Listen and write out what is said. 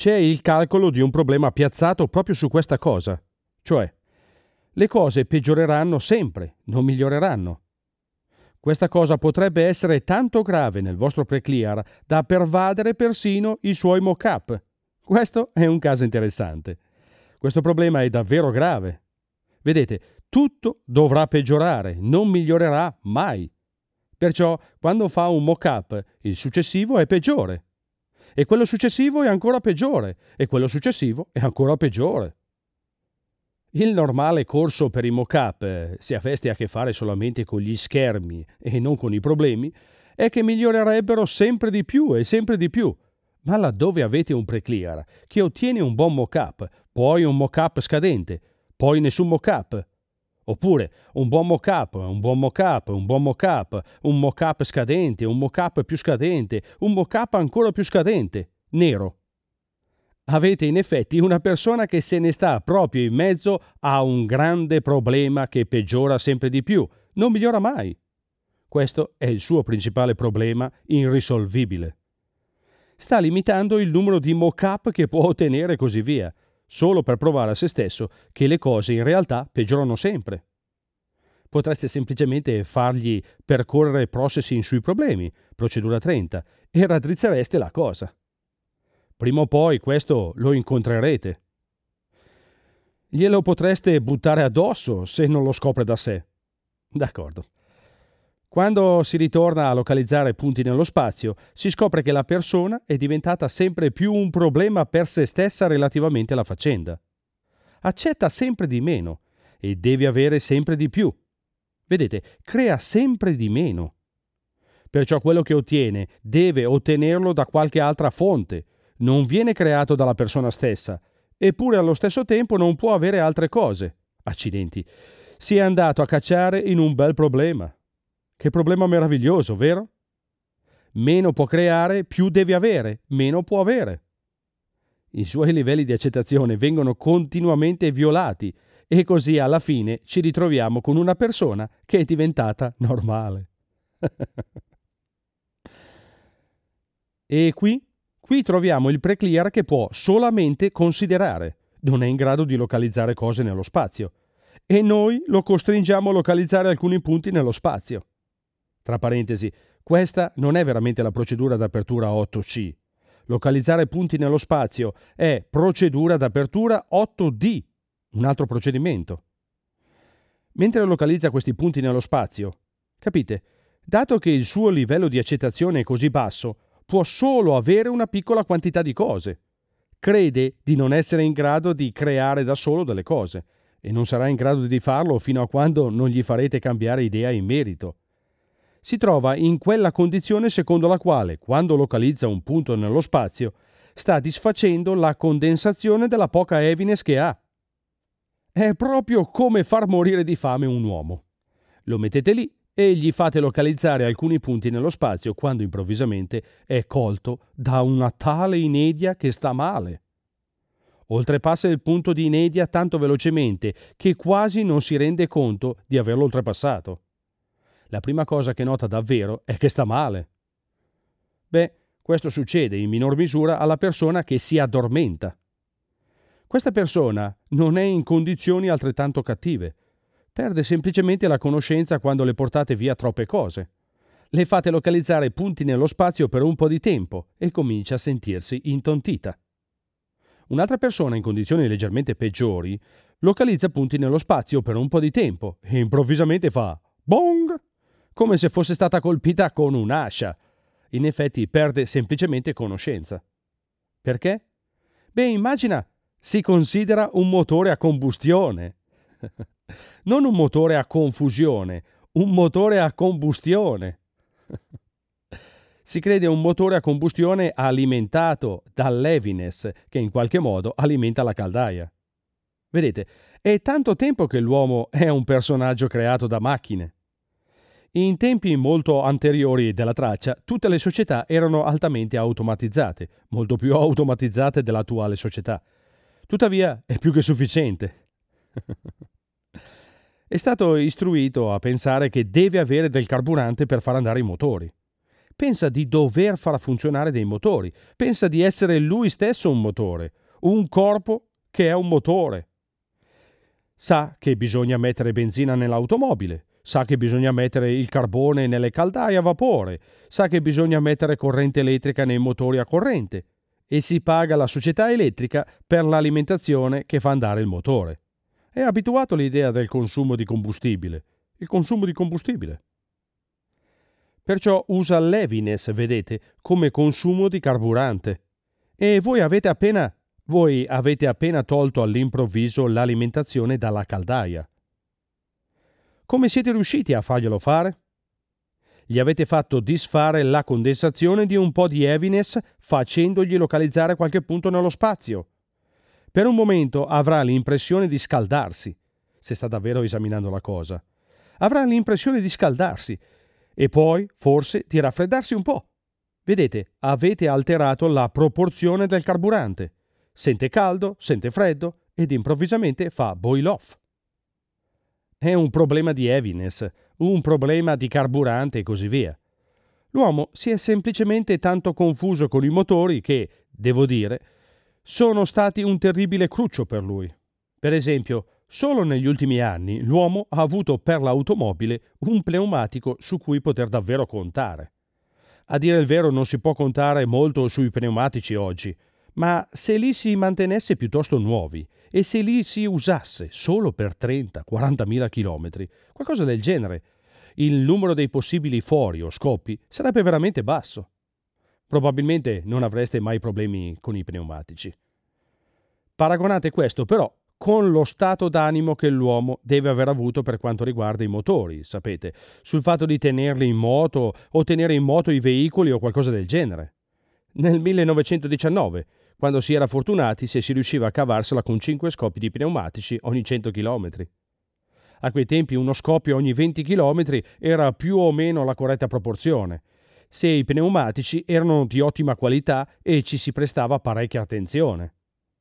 c'è il calcolo di un problema piazzato proprio su questa cosa, cioè le cose peggioreranno sempre, non miglioreranno. Questa cosa potrebbe essere tanto grave nel vostro pre-clear da pervadere persino i suoi mock-up. Questo è un caso interessante. Questo problema è davvero grave. Vedete, tutto dovrà peggiorare, non migliorerà mai. Perciò, quando fa un mock-up, il successivo è peggiore. E quello successivo è ancora peggiore. E quello successivo è ancora peggiore. Il normale corso per i mock-up, se aveste a che fare solamente con gli schermi e non con i problemi, è che migliorerebbero sempre di più e sempre di più. Ma laddove avete un pre-clear che ottiene un buon mock-up, poi un mock-up scadente, poi nessun mock-up, oppure un buon mock-up, un buon mock-up, un buon mock-up, un mock-up scadente, un mock-up più scadente, un mock-up ancora più scadente, nero. Avete in effetti una persona che se ne sta proprio in mezzo a un grande problema che peggiora sempre di più, non migliora mai. Questo è il suo principale problema irrisolvibile. Sta limitando il numero di mock-up che può ottenere e così via, solo per provare a se stesso che le cose in realtà peggiorano sempre. Potreste semplicemente fargli percorrere processing sui problemi, procedura 30, e raddrizzereste la cosa. Prima o poi questo lo incontrerete. Glielo potreste buttare addosso se non lo scopre da sé. D'accordo. Quando si ritorna a localizzare punti nello spazio, si scopre che la persona è diventata sempre più un problema per se stessa relativamente alla faccenda. Accetta sempre di meno e deve avere sempre di più. Vedete, crea sempre di meno. Perciò quello che ottiene deve ottenerlo da qualche altra fonte. Non viene creato dalla persona stessa, eppure allo stesso tempo non può avere altre cose. Accidenti, si è andato a cacciare in un bel problema. Che problema meraviglioso, vero? Meno può creare, più deve avere, meno può avere. I suoi livelli di accettazione vengono continuamente violati e così alla fine ci ritroviamo con una persona che è diventata normale. E qui troviamo il pre-clear che può solamente considerare, non è in grado di localizzare cose nello spazio. E noi lo costringiamo a localizzare alcuni punti nello spazio. Tra parentesi, questa non è veramente la procedura d'apertura 8C. Localizzare punti nello spazio è procedura d'apertura 8D, un altro procedimento. Mentre localizza questi punti nello spazio, capite, dato che il suo livello di accettazione è così basso, può solo avere una piccola quantità di cose. Crede di non essere in grado di creare da solo delle cose e non sarà in grado di farlo fino a quando non gli farete cambiare idea in merito. Si trova in quella condizione secondo la quale, quando localizza un punto nello spazio, sta disfacendo la condensazione della poca evidence che ha. È proprio come far morire di fame un uomo. Lo mettete lì e gli fate localizzare alcuni punti nello spazio quando improvvisamente è colto da una tale inedia che sta male. Oltrepassa il punto di inedia tanto velocemente che quasi non si rende conto di averlo oltrepassato. La prima cosa che nota davvero è che sta male. Questo succede in minor misura alla persona che si addormenta. Questa persona non è in condizioni altrettanto cattive. Perde semplicemente la conoscenza quando le portate via troppe cose. Le fate localizzare punti nello spazio per un po' di tempo e comincia a sentirsi intontita. Un'altra persona in condizioni leggermente peggiori localizza punti nello spazio per un po' di tempo e improvvisamente fa bong, come se fosse stata colpita con un'ascia. In effetti perde semplicemente conoscenza. Perché? Immagina, si considera un motore a combustione. Non un motore a confusione, un motore a combustione. Si crede un motore a combustione alimentato dall'heaviness che in qualche modo alimenta la caldaia. Vedete, è tanto tempo che l'uomo è un personaggio creato da macchine. In tempi molto anteriori della traccia, tutte le società erano altamente automatizzate, molto più automatizzate dell'attuale società. Tuttavia, è più che sufficiente. È stato istruito a pensare che deve avere del carburante per far andare i motori. pensa di dover far funzionare dei motori, pensa di essere lui stesso un motore, un corpo che è un motore. Sa che bisogna mettere benzina nell'automobile, sa che bisogna mettere il carbone nelle caldaie a vapore, sa che bisogna mettere corrente elettrica nei motori a corrente e si paga la società elettrica per l'alimentazione che fa andare il motore. È abituato all'idea del consumo di combustibile, il consumo di combustibile. Perciò usa l'heaviness, vedete, come consumo di carburante. E voi avete appena tolto all'improvviso l'alimentazione dalla caldaia. Come siete riusciti a farglielo fare? Gli avete fatto disfare la condensazione di un po' di heaviness facendogli localizzare qualche punto nello spazio. Per un momento avrà l'impressione di scaldarsi, se sta davvero esaminando la cosa. Avrà l'impressione di scaldarsi e poi, forse, di raffreddarsi un po'. Vedete, avete alterato la proporzione del carburante. Sente caldo, sente freddo ed improvvisamente fa boil off. È un problema di heaviness, un problema di carburante e così via. L'uomo si è semplicemente tanto confuso con i motori che, devo dire, sono stati un terribile cruccio per lui. Per esempio, solo negli ultimi anni l'uomo ha avuto per l'automobile un pneumatico su cui poter davvero contare. A dire il vero non si può contare molto sui pneumatici oggi, ma se li si mantenesse piuttosto nuovi e se li si usasse solo per 30-40 mila chilometri, qualcosa del genere, il numero dei possibili fori o scoppi sarebbe veramente basso. Probabilmente non avreste mai problemi con i pneumatici. Paragonate questo però con lo stato d'animo che l'uomo deve aver avuto per quanto riguarda i motori, sapete, sul fatto di tenerli in moto o tenere in moto i veicoli o qualcosa del genere. Nel 1919, quando si era fortunati se si riusciva a cavarsela con 5 scoppi di pneumatici ogni 100 km. A quei tempi uno scoppio ogni 20 km era più o meno la corretta proporzione, se i pneumatici erano di ottima qualità e ci si prestava parecchia attenzione.